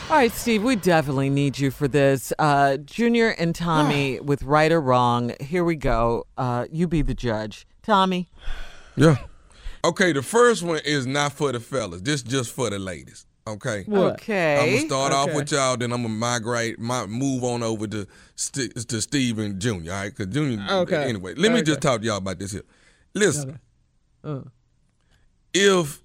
All right, Steve, we definitely need you for this. Junior and Tommy with right or wrong. Here we go. You be the judge. Tommy? Yeah. Okay, the first one is not for the fellas. This just for the ladies. Okay. What? Okay. I'm gonna start off with y'all, then I'm gonna move on over to Steve and Junior. All right, because Junior. Okay. Anyway, let me just talk to y'all about this here. Listen, if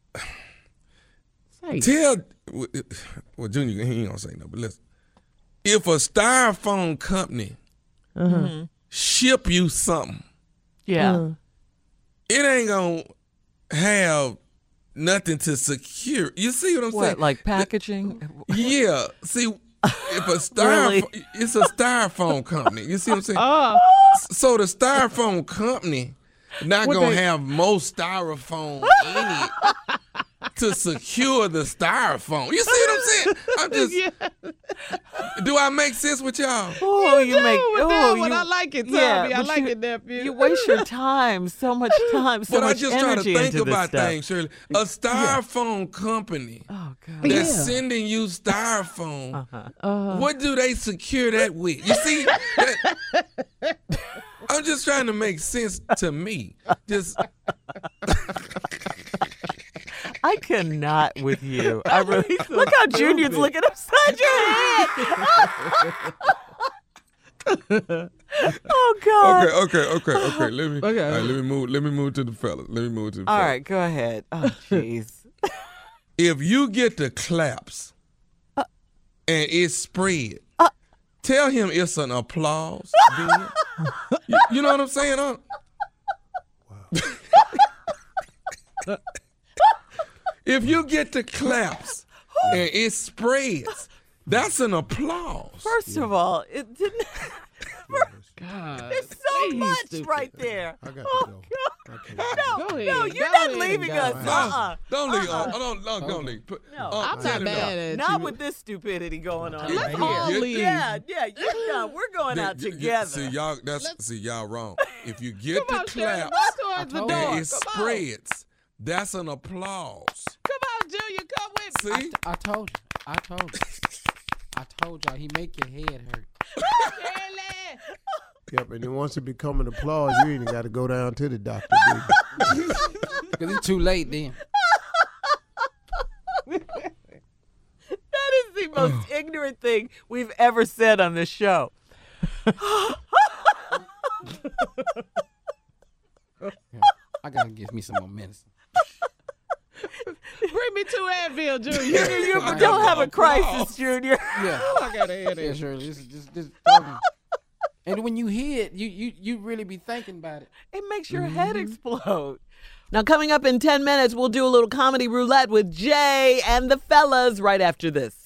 tell well, Junior, he ain't gonna say no, but listen, if a styrofoam company ship you something, Yeah. it ain't gonna have nothing to secure. You see what I'm saying? What, like packaging? Yeah. See, if a styrofoam, Really? it's a styrofoam company. You see what I'm saying? So the styrofoam company not gonna have most styrofoam in it to secure the styrofoam. You see what I'm saying? I'm just. Do I make sense with y'all? Oh, you make. I like it, Tommy. I like it, nephew. You waste your time, so much time, so But I much just try to energy think into this about stuff. things, Shirley. A styrofoam company Oh God. that's sending you styrofoam. What do they secure that with? You see, I'm just trying to make sense to me. Just I cannot with you. I really look how Junior's looking upside your head. Oh God. okay. Let me Okay. all right, let me move to the fellas. All right, go ahead. Oh jeez. If you get the claps and it spread, tell him it's an applause. Then. You know what I'm saying? Huh? If you get the claps and it spreads, that's an applause. First of all, it didn't. God. There's so He's much stupid. right there. I got to Oh go. God. I can't No, Go ahead. no, you're Go not ahead leaving and us. go. Don't leave. Don't leave. No, I'm tell not him mad at Not you. with this stupidity going on. Let's right all here. leave. Yeah, you're done. We're going out together. See y'all wrong. If you get Come the on, Shirley. claps Walk towards the door. and Come it spreads, that's an applause. Come on, Junior. Come with me. See? I told y'all he make your head hurt. Shirley. Yep, and then once it become an applause, you ain't got to go down to the doctor, do you? Because it's too late then. That is the most ignorant thing we've ever said on this show. I gotta give me some more medicine. Bring me 2 Advil, Junior. You don't have a crisis, Junior. Yeah. I got a Yeah, headache. Shirley. This is just talking. And when you hear it, you really be thinking about it. It makes your head explode. Now, coming up in 10 minutes, we'll do a little comedy roulette with Jay and the fellas right after this.